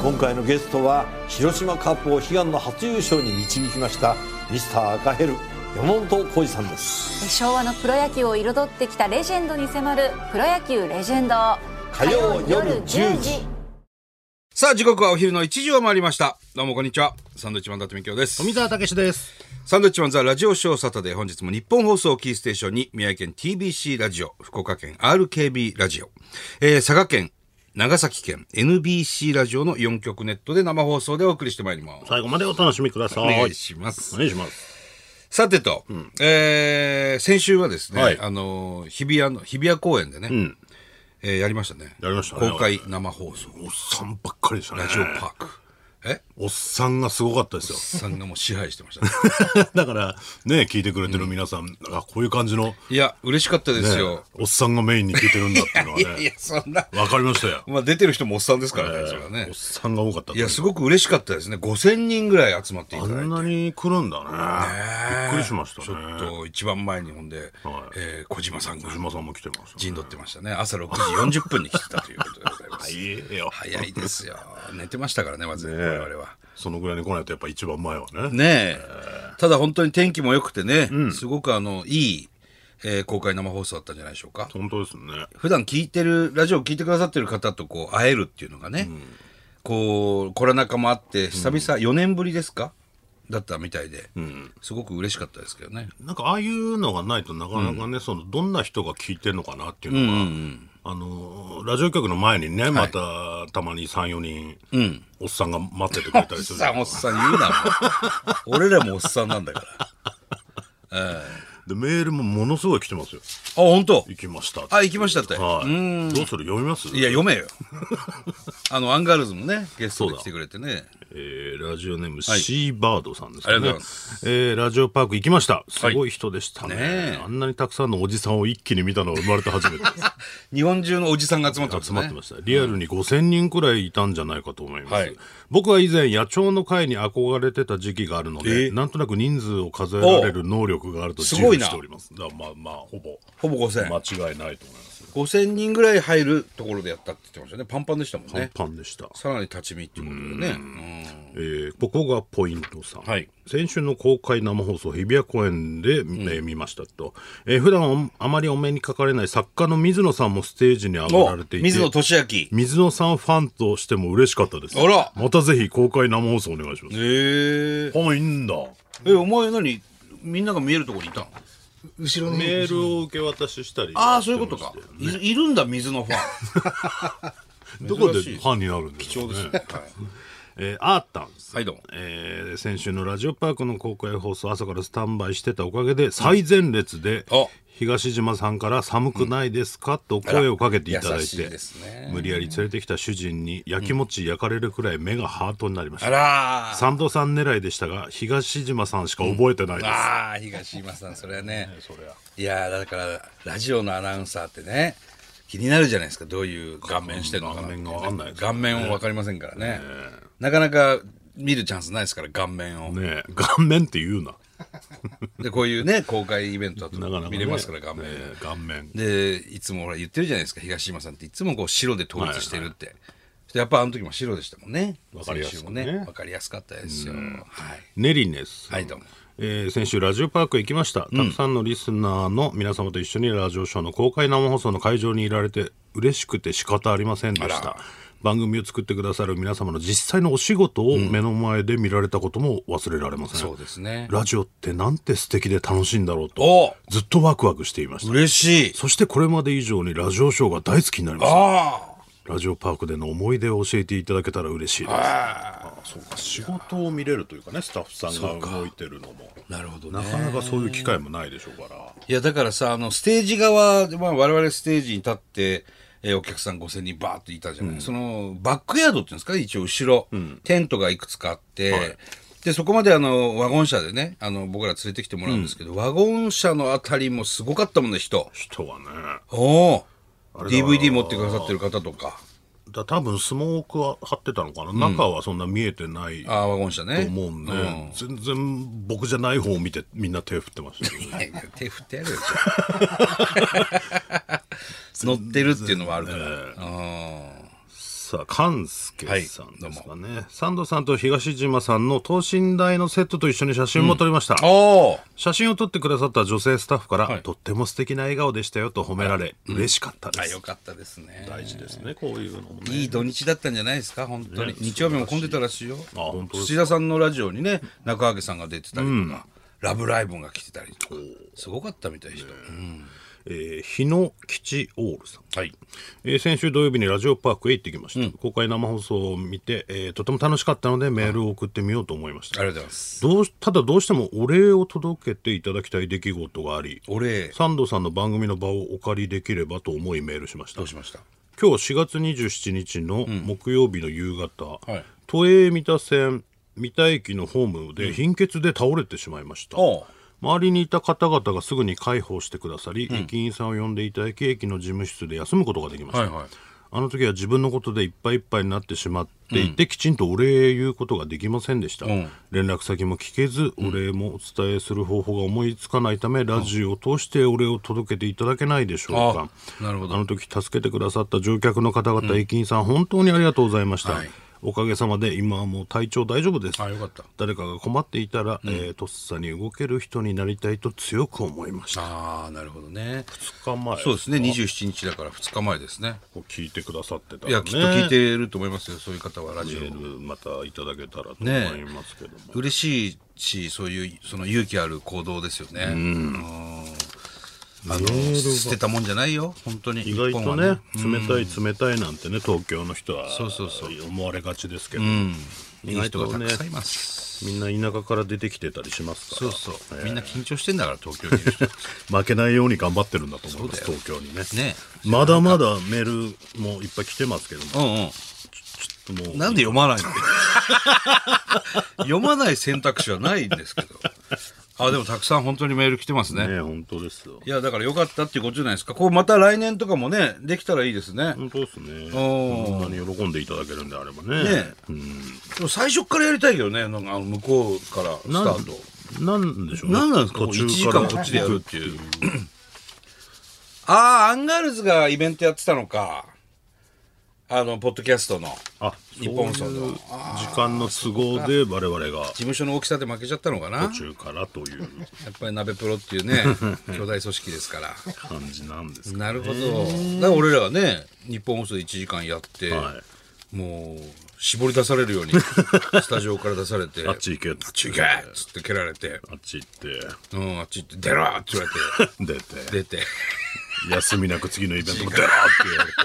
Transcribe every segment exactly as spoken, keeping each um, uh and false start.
今回のゲストは広島カップを悲願の初優勝に導きましたミスター赤ヘル山本浩二さんです。 昭和のプロ野球を彩ってきたレジェンドに迫るプロ野球レジェンド、 火曜夜じゅうじ。 さあ時刻はお昼のいちじを回りました。どうもこんにちは。サンドウィッチマン伊達美京です。 富澤たけしです。 サンドウィッチマンザラジオショーサタデー、本日も日本放送キーステーションに宮城県 ティービーシー ラジオ、福岡県 アールケービー ラジオ、えー、佐賀県長崎県 エヌビーシー ラジオのよん局ネットで生放送でお送りしてまいります。 最後までお楽しみください。 お願いします。 お願いします。 さてと、うん、えー、先週はですね、 はい、 あの日比谷の日比谷公園でね、うん、えー、やりましたね。 やりましたね。 公開生放送。 おっさんばっかりでしたね。 ラジオパーク。えおっさんがすごかったですよ。 おっさんがもう支配してましたね。 だからね、聞いてくれてる皆さん、うん、あ、こういう感じの、 いや嬉しかったですよ、 ね、おっさんがメインに聞いてるんだっていうのはね。 いやいやそんなわかりましたよ。 まあ出てる人もおっさんですからね、えー、それはね。 おっさんが多かった。 いやすごく嬉しかったですね。ごせんにんぐらい集まっていただいて。 あんなに来るんだね。 ね、 びっくりしましたね。 ちょっと一番前にほんで、はい、えー、小島さんが小島さんも来てました、ね、 陣取ってましたね。朝ろくじよんじゅっぷんに来てたということでございます。 早いよ。 早いですよ。寝てましたからね、まず、ね、我々は。 そのぐらいに来ないとやっぱ一番前はね。 ねえ。ただ本当に天気も良くてね、うん、すごくあのいい、えー、公開生放送だったんじゃないでしょうか。 本当ですね。 普段聞いてるラジオを聞いてくださってる方とこう会えるっていうのがね、うん、こうコロナ禍もあって久々よねんぶりですか、だったみたいで、うん、すごく嬉しかったですけどね。 なんかああいうのがないとなかなかね、うん、そのどんな人が聞いてるのかなっていうのが、うんうんうん、あのラジオ局の前にね、はい、またたまに さんよにん、うん、おっさんが待っててくれたりする。 おっさんおっさん言うなも俺らもおっさんなんだから、えー、でメールもものすごい来てますよ。 あ、本当。 行きました。 あ、行きましたって。 はい、うんどうする、読みます？ いや読めよ。あのアンガールズもねゲストで来てくれてね。 えー、ラジオネーム、はい、シーバードさんですね。 ありがとうございます。 えー、ラジオパーク行きました。すごい人でしたね。はい、ね、あんなにたくさんのおじさんを一気に見たのは生まれて初めてです。 日本中のおじさんが集まってましたね。 集まってました。リアルにごせんにんくらいいたんじゃないかと思います。はい、僕は以前野鳥の会に憧れてた時期があるので、えー、なんとなく人数を数えられる能力があると自負しております。だからまあまあほぼほぼごせん、 間違いないと思います。 ごせんにんぐらい入るところでやったって言ってましたね。パンパンでしたもんね。 パンパンでした。 さらに立ち見っていうことでね。うん、 えー、ここがポイントさん、 はい、 先週の公開生放送日比谷公園で、うんえー、見ましたと、えー、普段あまりお目にかかれない作家の水野さんもステージに上がられていて、 水野俊明、 水野さんファンとしても嬉しかったです。 あら、 またぜひ公開生放送お願いします。 へえー、あ、いいんだ。 え、お前何みんなが見えるところにいたの？ 後ろにメールを受け渡ししたり、ね、 ああ、そういうことか。 い, いるんだ水野ファン。どこでファンになるんですかね。貴重ですね。はい、えー、アータンさん、 はい、どうも。 えー、先週のラジオパークの公開放送朝からスタンバイしてたおかげで最前列で、うん、東島さんから寒くないですか、うん、と声をかけていただいて、ね、無理やり連れてきた主人に焼きもち焼かれるくらい目がハートになりました。 あら、 サンドさん狙いでしたが東島さんしか覚えてないです。うん、 ああ、東島さん、それはね、それはいやだからラジオのアナウンサーってね気になるじゃないですか。どういう顔面してるのかなって、ね、 顔面が分かんないですね。 顔面を分かりませんからね、ね、なかなか見るチャンスないですから、顔面をね。顔面って言うな。 でこういうね公開イベントだと見れますから、顔面、ね、 顔面でいつもほら言ってるじゃないですか、東島さんっていつもこう白で統一してるって、はいはい、やっぱあの時も白でしたもんね。 分かりやすかったね。 分かりやすかったですよ。はい、 ネリネス、 はい、どうも。 えー、先週ラジオパーク行きました。たくさんのリスナーの皆様と一緒にラジオショーの公開生放送の会場にいられて嬉しくて仕方ありませんでした。番組を作ってくださる皆様の実際のお仕事を目の前で見られたことも忘れられません。 そうですね。 ラジオってなんて素敵で楽しいんだろうとずっとワクワクしていました。 嬉しい。 そしてこれまで以上にラジオショーが大好きになりました。あ、ラジオパークでの思い出を教えていただけたら嬉しいです。ああ、そうか、仕事を見れるというかね、スタッフさんが動いてるのも。 なるほどね。 なかなかそういう機会もないでしょうから。 いやだからさ、あのステージ側、まあ、我々ステージに立ってえー、お客さんごせんにんバーッといたじゃない、うん、そのバックヤードっていうんですか、一応後ろ、うん、テントがいくつかあって、はい、でそこまであのワゴン車でね、あの僕ら連れてきてもらうんですけど、うん、ワゴン車のあたりもすごかったもんね、人人はね。 おー、 ディーブイディー 持ってくださってる方とかだ、多分スモークは張ってたのかな、うん、中はそんな見えてないあワゴン車ねと思うんで、うん、全然僕じゃない方を見てみんな手振ってましたよね。 いや手振ってやるよ乗ってるっていうのはあるから、えー、 さ勘介さんですかね、はい、サンドさんと東島さんの等身大のセットと一緒に写真も撮りました、うん、お写真を撮ってくださった女性スタッフから、はい、とっても素敵な笑顔でしたよと褒められ、はい、嬉しかったです、 うん、あよかったですね。 大事ですね、こういうのもね。 いい土日だったんじゃないですか本当に、ね、日曜日も混んでたらしいよ。 あ本当ですか。 土田さんのラジオにね中川さんが出てたりとか、うん、ラブライブが来てたりとかすごかったみたい人、ねうんえー、日野吉オールさん、 はいえー、先週土曜日にラジオパークへ行ってきました、うん、公開生放送を見て、えー、とても楽しかったのでメールを送ってみようと思いました。 ありがとうございます。 どうただどうしてもお礼を届けていただきたい出来事があり、 お礼サンドさんの番組の場をお借りできればと思いメールしました。 どうしました。 今日しがつにじゅうしちにちの木曜日の夕方、 うんはい、 都営三田線三田駅のホームで貧血で倒れてしまいました、うん周りにいた方々がすぐに介抱してくださり、うん、駅員さんを呼んでいただき駅の事務室で休むことができました、はいはい、あの時は自分のことでいっぱいいっぱいになってしまっていて、うん、きちんとお礼言うことができませんでした、うん、連絡先も聞けずお礼もお伝えする方法が思いつかないため、うん、ラジオを通してお礼を届けていただけないでしょうか。 あ、なるほど。 あの時助けてくださった乗客の方々、うん、駅員さん本当にありがとうございました、はいおかげさまで今はもう体調大丈夫です。 あよかった。 誰かが困っていたら、うんえー、とっさに動ける人になりたいと強く思いました。 ああなるほどね。 ふつかまえそうですねにじゅうしちにちだからふつかまえですね。 聞いてくださってたら、ね、 いやきっと聞いてると思いますよそういう方はラジオメールまたいただけたらと思いますけども、ね、 嬉しいしそういうその勇気ある行動ですよね。うんあの捨てたもんじゃないよ本当に。 意外とね冷たい冷たいなんてね東京の人はそうそうそう思われがちですけど、 うん、意外とねたくさんいます。 みんな田舎から出てきてたりしますから。 そうそう、えー、みんな緊張してんだから東京にいる人負けないように頑張ってるんだと思います東京にね。 ねまだまだメールもいっぱい来てますけども、 うんうんちょっともうなんで読まないの読まない選択肢はないんですけどあでもたくさん本当にメール来てますね。 ね本当ですよ。 いやだから良かったっていうことじゃないですか。こうまた来年とかもねできたらいいですね。 本当ですね。こんなに喜んでいただけるんであればね。 ね、うん、でも最初からやりたいけどねなんかあの向こうからスタート。なんでしょうね。 なんなんですか途中からいちじかんこっちでやるっていう。ああアンガールズがイベントやってたのか。あのポッドキャストのあ日本放送の時間の都合で我々が事務所の大きさで負けちゃったのかな途中からというやっぱり鍋プロっていうね巨大組織ですから感じなんですかね。 なるほど。だから俺らがね日本放送でいちじかんやって、はい、もう絞り出されるようにスタジオから出されてあっち行けっつってあっち行けっつって蹴られてあっち行ってうんあっち行って出ろって言われて出て出て休みなく次のイベントも出ろって言われて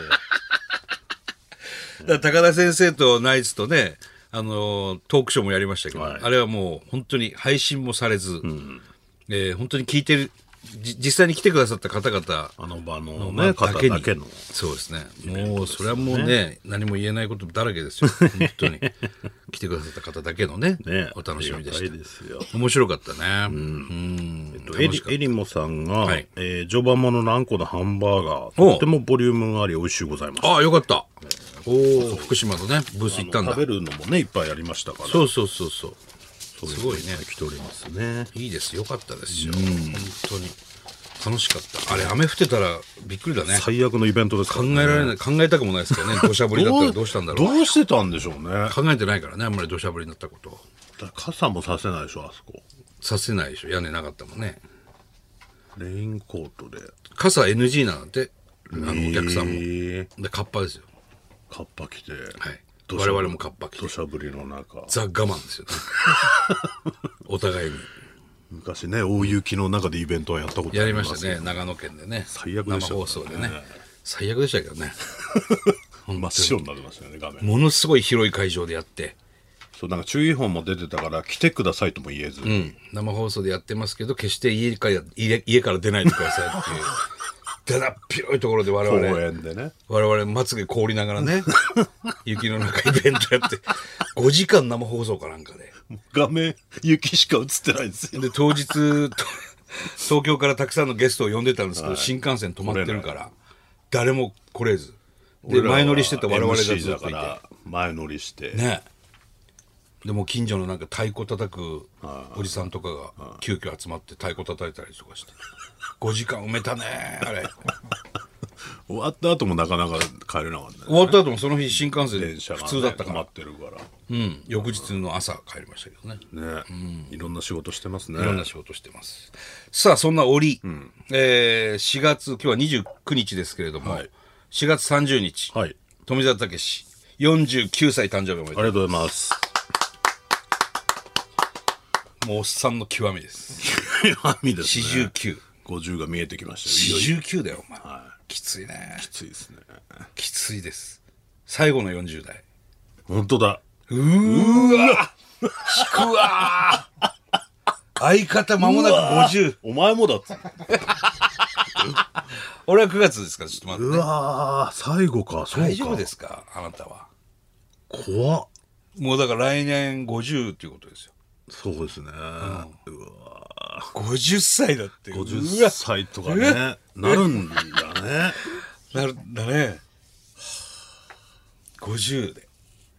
だ高田先生とナイツとね、あのー、トークショーもやりましたけど、はい、あれはもう本当に配信もされず、うんえー、本当に聞いてる実際に来てくださった方々 あの場の、ね、方だけのそうですねもうそれはもうね何も言えないことだらけですよ本当に来てくださった方だけの ね, ねお楽しみでしたですよ。 面白かったね。うんうんえっと、エリエリモさんが、はいえー、序盤もののあんこのハンバーガーとってもボリュームがあり美味しゅうございます。 ああよかった、えー、お福島のねブース行ったんだ。 食べるのもねいっぱいありましたからそうそうそうそうすごいね来ておりますね。 いいですよかったですよ、うん、本当に楽しかった。あれ雨降ってたらびっくりだね。 最悪のイベントですから、ね、 考えられない考えたくもないですからね土砂降りだったらどうしたんだろうどうしてたんでしょうね。 考えてないからねあんまり土砂降りになったことだ傘もさせないでしょあそこさせないでしょ屋根なかったもんね。 レインコートで傘 エヌジー なんてあのお客さんもでカッパですよ。 カッパ着て、はい、 我々もカッパ着て土砂降りの中ザ・我慢ですよねお互いに。 昔ね大雪の中でイベントはやったことあります、ね、 やりましたね長野県でね最悪でした、ね、 生放送でね最悪でしたけどね真っ白になりましたよね画面。 ものすごい広い会場でやってそうなんか注意報も出てたから来てくださいとも言えず、うん、 生放送でやってますけど決して家から 家, 家から出ないでくださいっていうだだっ広いところで我々 公園でね我々まつげ凍りながらね雪の中イベントやってごじかん生放送かなんかで画面雪しか映ってないんですよ。 で当日東京からたくさんのゲストを呼んでたんですけど、はい、新幹線止まってるから誰も来れずで前乗りしてた我々がずっといて前乗りしてねでも近所のなんか太鼓叩くおじさんとかが急遽集まって太鼓叩いたりとかしてごじかん埋めたねあれ終わった後もなかなか帰れなかったね。 終わった後もその日新幹線電車が、ね、 普通だったから、 待ってるから。 うん、翌日の朝帰りましたけどね。 ね、うん、いろんな仕事してますね。 いろんな仕事してます。さあそんな折、うん、えー、しがつ今日はにじゅうくにちですけれども、はい、しがつさんじゅうにち、はい、富澤たけしよんじゅうきゅうさい誕生日おめでとうございます。 ありがとうございます。 もうおっさんの極みです。 極みですね。 よんじゅうきゅう。 ごじゅうが見えてきましたよ。よんじゅうきゅうだよお前。はい、きついね。 きついですね。 きついです。最後のよんじゅうだい。 本当だ。 うーわ引くわ相方間もなくごじゅう。 お前もだっつ俺はくがつですからちょっと待って、ね、 うわ最後か。そうか。 大丈夫ですかあなたは。 怖っ。 もうだから来年ごじゅうっていうことですよ。 そうですね、うん、うわごじゅっさいだって。 ごじゅっさいとかねなるんだね。 なるんだね。ごじゅうで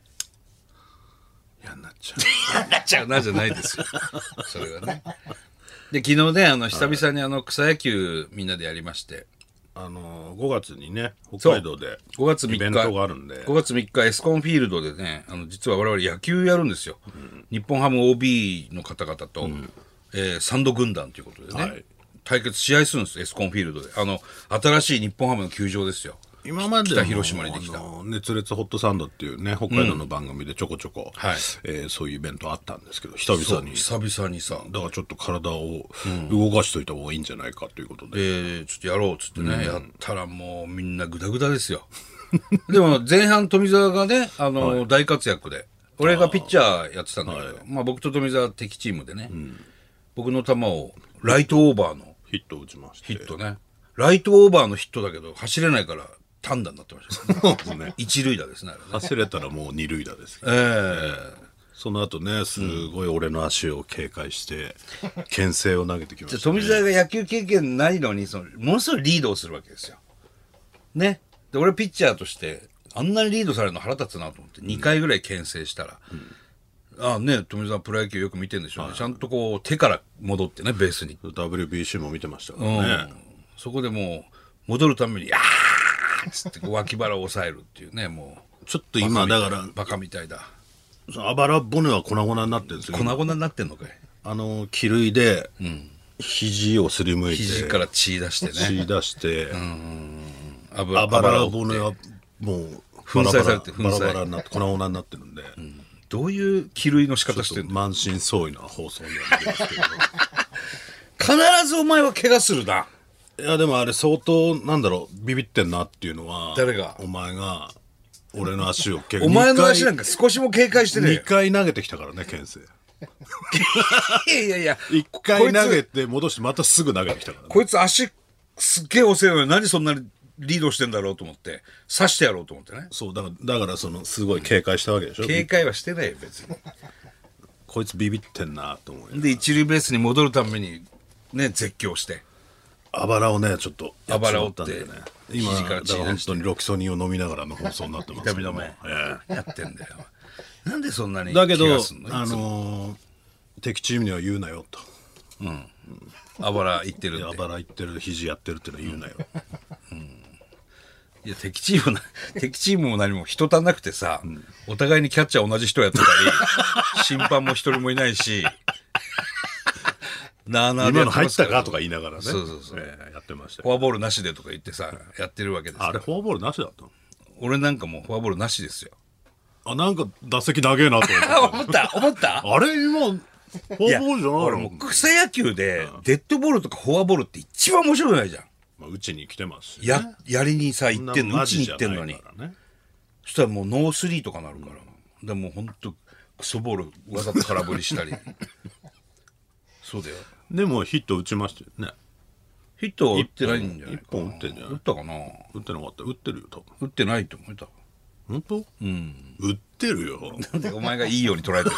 嫌になっちゃう嫌になっちゃうなじゃないですよそれはね。で昨日ねあの久々にあの草野球みんなでやりまして、 あのごがつにね北海道でごがつみっかイベントがあるんで、 ごがつみっかエスコンフィールドでねあの実は我々野球やるんですよ、うん、日本ハム オービー の方々と、うんえー、サンド軍団ということでね、はい、対決試合するんですエスコンフィールドで。あの新しい日本ハムの球場ですよ。 今まで北広島にできた熱烈ホットサンドっていうね北海道の番組でちょこちょこ、うんはいえー、そういうイベントあったんですけど久々に久々にさだからちょっと体を動かしといた方がいいんじゃないかということで、 うん、でちょっとやろうっつってね、うん、やったらもうみんなグダグダですよでも前半富澤がねあの、はい、大活躍で俺がピッチャーやってたんだけど、はいまあ、僕と富澤敵チームでね、うん、僕の球をライトオーバーのヒットを打ちましてヒットねライトオーバーのヒットだけど走れないから単打になってましたね。ね一塁打ですねあれね。 走れたらもう二塁打ですけど、えー、 その後ねすごい俺の足を警戒して牽制を投げてきました、ね、 富澤が野球経験ないのにそのものすごいリードをするわけですよ。ね。で俺ピッチャーとしてあんなにリードされるの腹立つなと思ってにかいぐらい牽制したら、うん、ああね富澤プロ野球よく見てるんでしょうね、はい、ちゃんとこう手から戻ってねベースにダブリュービーシー も見てましたからね、 うん、そこでもう戻るためにあつって脇腹を押さえるっていうねもうちょっと今だからバカみたいだ。 あばら骨は粉々になってるんですよ。 粉々になってんのかい。 あの気類で、うん、肘をすりむいて肘から血出してね血出してうんあばら骨はもう粉砕されてバラバラになって粉々になってるんで、うん、 どういう気類の仕方してんの。 満身創痍な放送になってますけど必ずお前は怪我するな。 いやでもあれ相当なんだろうビビってんなっていうのは誰がお前が俺の足を怪我お前の足なんか少しも警戒してねえよ。 にかい投げてきたからね牽制いやいやいやいっかい投げて戻してまたすぐ投げてきたから、ね、 こいつ足すっげえ遅いのに何そんなにリードしてんだろうと思って刺してやろうと思ってね。 そうだからだからそのすごい警戒したわけでしょ。 警戒はしてないよ別にこいつビビってんなと思うで一塁ベースに戻るためにね絶叫してあばらをねちょっとあばらを折ってね今だから本当にロキソニンを飲みながらの放送になってます痛み止め、えー、やってんだよなんでそんなにだけどあのー、敵チームには言うなよとうん、うん、あばら行ってるってあばら行ってる肘やってるってのは言うなよ、 うん、いや敵チーム敵チームも何も人足んなくてさ、うん、お互いにキャッチャー同じ人やってたり審判も一人もいないしなあなあ今の入ったかとか言いながらねそうそうそう、 えー、やってましたフォアボールなしでとか言ってさやってるわけですよ。 あれフォアボールなしだったの。 俺なんかもうフォアボールなしですよ。 あなんか打席長えなと思った思ったあれ今フォアボールじゃないの。 俺もう草野球でデッドボールとかフォアボールって一番面白くないじゃん。 まあ、打ちに来てますし、ね、 ややりにさ行ってんの打ちに行ってんのに、ね、そしたらもうノースリーとかなるから、うん、でもほんとクソボールわざと空振りしたりそうだよ。 でもヒット打ちましたよね。 ヒットは打ってないんじゃないかな。 いっぽん打ってんじゃない。 打ったかな。 打ってなかった。打ってるよ多分。 打ってないと思えた。 本当？ うん。 打ってるよ。 なんでお前がいいように捉えてる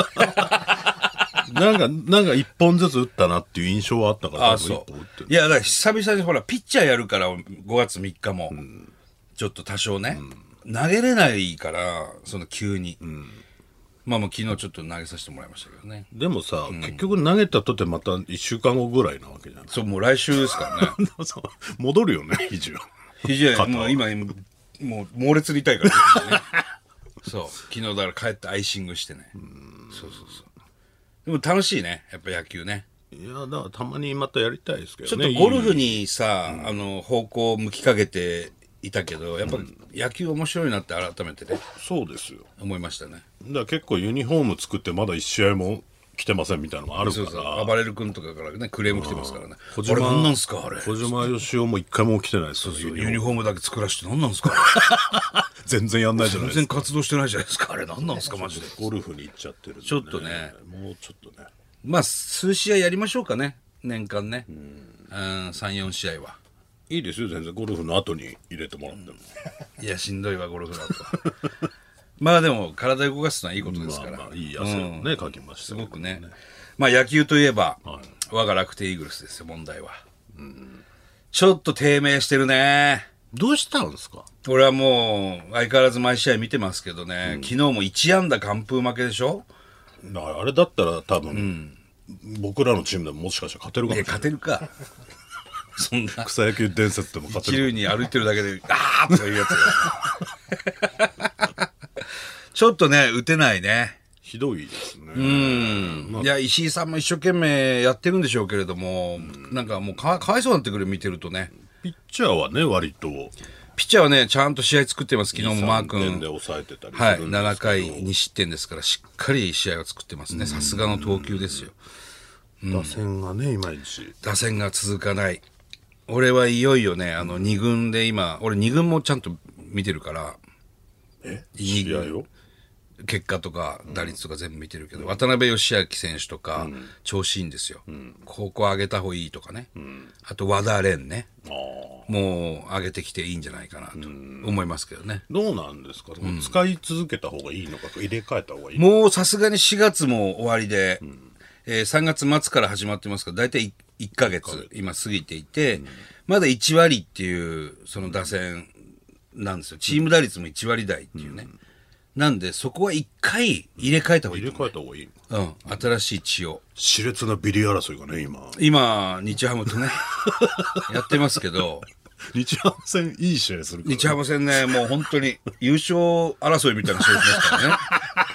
なんかなんか一本ずつ打ったなっていう印象はあったから。 ああそう。いやだから久々にほらピッチャーやるからごがつみっかも、うん、ちょっと多少ね、うん、投げれないからその急に。うんまあもう昨日ちょっと投げさせてもらいましたけどね。 でもさ、うん、結局投げたとてまたいっしゅうかんごぐらいなわけじゃない。 そうもう来週ですからね戻るよね肘は。 肘はもう今もう猛烈に痛いから、ね、そう昨日だから帰ってアイシングしてね。そうそうそうでも楽しいねやっぱ野球ね。 いやだからたまにまたやりたいですけどちょっね。 とゴルフにさ、うん、あの方向を向きかけていたけどやっぱ野球面白いなって改めてね、 そうですよ思いましたね。 だから結構ユニフォーム作ってまだいち試合も来てませんみたいなのもあるから。 そうそう暴れる君とかからねクレーム来てますからね。 小島あれ何なんすかあれ。 小島よしおも一回も来てないですよ。 ユニフォームだけ作らせて何なんすか全然やんないじゃないですか。 全然活動してないじゃないですかあれ何なんすかマジで。 ゴルフに行っちゃってるんで、ね、 ちょっとねもうちょっとねまあ数試合やりましょうかね年間ね。うん、さんよん試合はいいですよ全然ゴルフの後に入れてもらってもいやしんどいわゴルフだとまあでも体動かすのはいいことですから、まあ、 まあいい汗をね、うん、かきました、 すごくね。まあ野球といえば、はい、我が楽天イーグルスですよ問題は、うん、ちょっと低迷してるね。 どうしたんですか。 俺はもう相変わらず毎試合見てますけどね、うん、昨日もいち安打完封負けでしょ。 あれだったら多分、うん、僕らのチームでももしかしたら勝てるかもしれない。 勝てるかそんな草野球伝説でも勝てる。 一塁に歩いてるだけであーとかいうやつがちょっとね打てないね。 ひどいですね。 うん、まあ、いや石井さんも一生懸命やってるんでしょうけれども、うん、なんかもう か, かわいそうになってくる見てるとね。 ピッチャーはね割とピッチャーはねちゃんと試合作ってます。昨日もマー君にさんてんで抑えてたりするんですけど、 はい、ななかいに失点ですからしっかり試合を作ってますね。さすがの投球ですよ、 うん、打線がねいまいち打線が続かない。俺はいよいよねあのに軍で今俺に軍もちゃんと見てるからえ試合を結果とか打率とか全部見てるけど、うん、渡辺義明選手とか、うん、調子いいんですよ、うん、ここ上げた方がいいとかね、うん、あと和田蓮ねもう上げてきていいんじゃないかなと思いますけどね、 うん、どうなんですか、うん、使い続けた方がいいのか入れ替えた方がいいのか。 もうさすがにしがつも終わりで、うんえー、さんがつ末から始まってますからだいたいいっかげつ今過ぎていて、うん、まだいち割っていうその打線なんですよ。チーム打率もいち割台っていうね、うん、なんでそこはいっかい入れ替えた方がいい、ね、 入れ替えた方がいい、 うん、新しい血を。 熾烈なビリ争いがね今今日ハムとねやってますけど日ハム戦いい試合するから、ね、 日ハム戦ねもう本当に優勝争いみたいな試合しますからね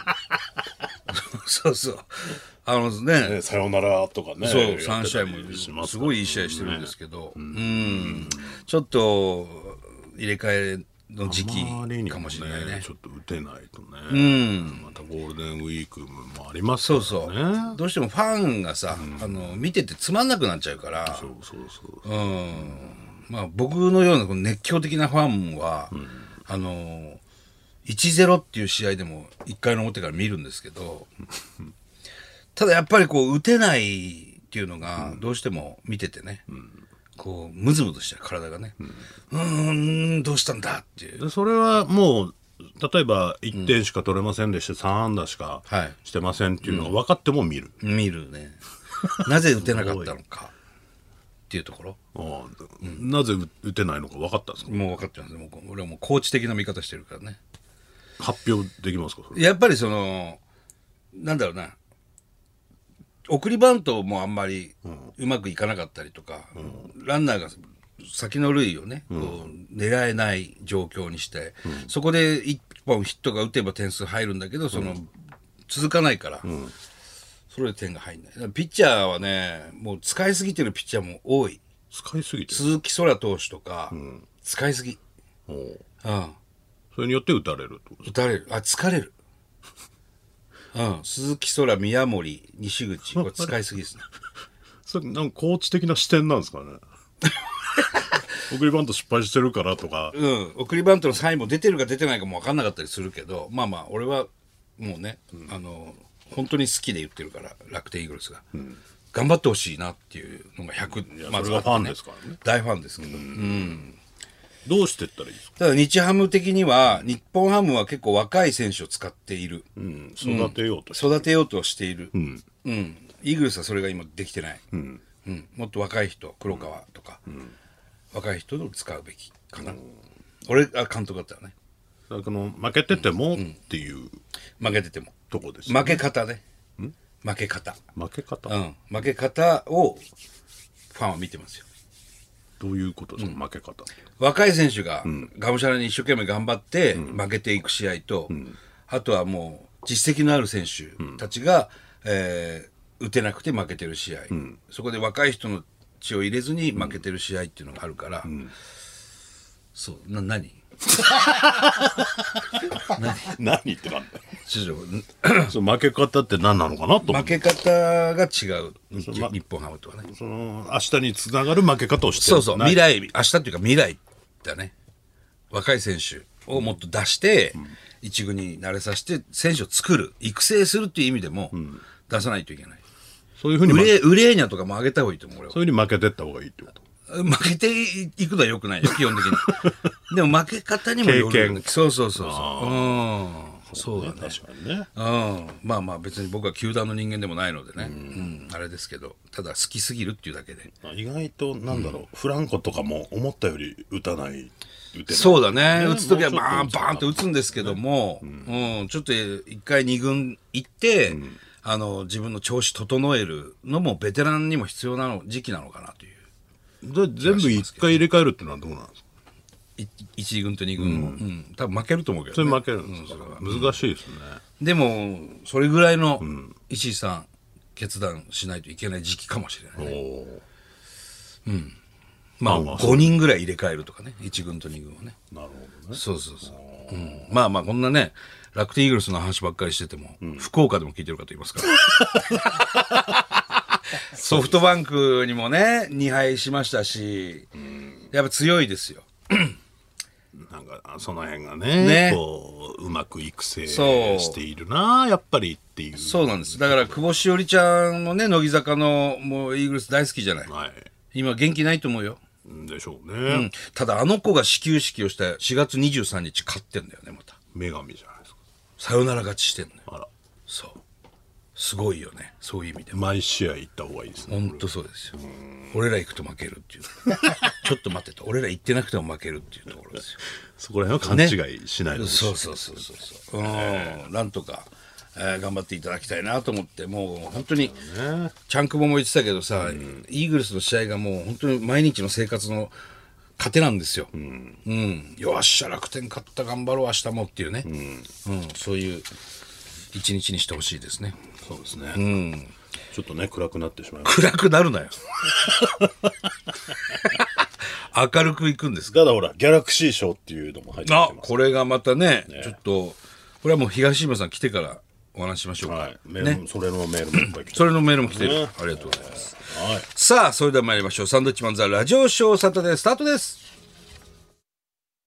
そうそうあの ね, ねさよならとかねそうさん試合もすごいいい試合してるんですけど、うん、うんちょっと入れ替えの時期かもしれない ね, ねちょっと打てないとね、 うん、 またゴールデンウィークもありますからね。 そうそうどうしてもファンがさ、うん、あの見ててつまんなくなっちゃうからそうそうそう、 うんまあ、僕のような熱狂的なファンは、うん、あの いちたいゼロ っていう試合でもいっかいの表から見るんですけどただやっぱりこう打てないっていうのがどうしても見ててね、うん、こうムズムズしちゃう体がね、うん、うーんどうしたんだっていう。 それはもう例えばいってんしか取れませんでして、うん、さん安打しかしてませんっていうのが分かっても見る、 うん、見るねなぜ打てなかったのかっていうところあ、うん、なぜ打てないのか分かったんですか。 もう分かってます。もう俺はもうコーチ的な見方してるからね。 発表できますかそれ。 やっぱりそのなんだろうな送りバントもあんまりうまくいかなかったりとか、うん、ランナーが先の塁をね、うん、こう狙えない状況にして、うん、そこで一本ヒットが打てば点数入るんだけどその、うん、続かないから、うん、それで点が入んない。ピッチャーはねもう使いすぎてるピッチャーも多い。 使いすぎてる鈴木空投手とか、うん、使いすぎ。おう、うん、 それによって打たれるってこと。 打たれる。あ疲れるうん、鈴木空、宮森、西口これ使いすぎですねそれなんかコーチ的な視点なんですかね送りバント失敗してるからとか、 うん、送りバントのサインも出てるか出てないかも分かんなかったりするけどまあまあ俺はもうね、うん、あの本当に好きで言ってるから楽天イーグルスが、うん、頑張ってほしいなっていうのがひゃくまずは、ね、ファンですからね。 大ファンですけど、うんうんどうしていったらいいですか。 ただ日ハム的には日本ハムは結構若い選手を使っている、 うん、育てようとして、 うん、育てようとしている、うんうん、イーグルスはそれが今できてない、うんうん、もっと若い人黒川とか、うん、若い人を使うべきかな、うん、俺が監督だったらね。 だからの負けててもっていう、うん、 負けててもとこですね。 負け方ね、うん、負け方負け方、 うん、負け方をファンは見てますよ。 どういうことですか、負け方。 若い選手ががむしゃらに一生懸命頑張って負けていく試合と、あとはもう実績のある選手たちが、えー、打てなくて負けてる試合、そこで若い人の血を入れずに負けてる試合っていうのがあるから、そうな何何ってなんだよ。 師匠その負け方って何なのかなと思って。 負け方が違う日日本ハムとはね。 その明日につながる負け方をしてる。 そうそう、未来、明日っていうか未来だね。若い選手をもっと出して、うん、一軍に慣れさせて選手を作る、育成するっていう意味でも出さないといけない。 そういうふうにウレウレーニャとかも上げた方がいいと思う。俺はそういうふうに負けてった方がいいってこと。 負けていくのは良くないよ、基本的に。でも負け方にもよる。経験。そうそうそうそう。うん。そうだね。確かにね。うん。まあまあ別に僕は球団の人間でもないのでね。うん。うん、あれですけど、ただ好きすぎるっていうだけで。 意外となんだろう、うん、フランコとかも思ったより打たない。 打てないそうだね。打つときはバーンバーンって打つんですけども、うん、うん、ちょっと一回二軍行って、うん、あの自分の調子整えるのもベテランにも必要なの時期なのかなという。 全部一回入れ替えるってのはどうなんですか。 一軍と二軍、うんうん、多分負けると思うけど、 ね、それ負けるんですか、うん、難しいですね。 でもそれぐらいの石井さん決断しないといけない時期かもしれないね。うん、まあごにんぐらい入れ替えるとかね、一軍と二軍をね。 なるほどね。 そうそうそう、うん、まあまあこんなね楽天イーグルスの話ばっかりしてても、うん、福岡でも聞いてる方いますからソフトバンクにもねにはいしましたし、うん、やっぱ強いですよなんかその辺が ね, ねこううまく育成しているなやっぱりっていう。 そうなんです。だから久保しおりちゃんもね乃木坂のもうイーグルス大好きじゃない、はい、今元気ないと思うよ。 でしょうね、 うん、ただあの子が始球式をしたしがつにじゅうさんにち勝ってんだよね。また女神じゃないですか。 サヨナラ勝ちしてんのよ。 あらそうすごいよね。そういう意味で毎試合行った方がいいですね。 本当そうですよ。俺ら行くと負けるっていうちょっと待ってと俺ら行ってなくても負けるっていうところですよ。 そこら辺は勘違いしないで、 ね、そうそうそうそうそう、えー、なんとか、えー、頑張っていただきたいなと思って。もう本当に、ね、チャンクボも言ってたけどさ、うん、イーグルスの試合がもう本当に毎日の生活の糧なんですよ、うんうん、よっしゃ楽天勝った頑張ろう明日もっていうね、うんうん、そういう一日にしてほしいですね。 そうですね、 うん、 ちょっとね暗くなってしまいました。 暗くなるなよ明るくいくんですか。 ただほらギャラクシー賞っていうのも入ってます。 あこれがまた ね, ねちょっとこれはもう東山さん来てからお話しましょうか、はいね、それのメールもいっぱい来てるそれのメールも来てる、ね、ありがとうございます、はい、さあそれでは参りましょう。サンドウィッチマンザラジオショーサタデースタートです。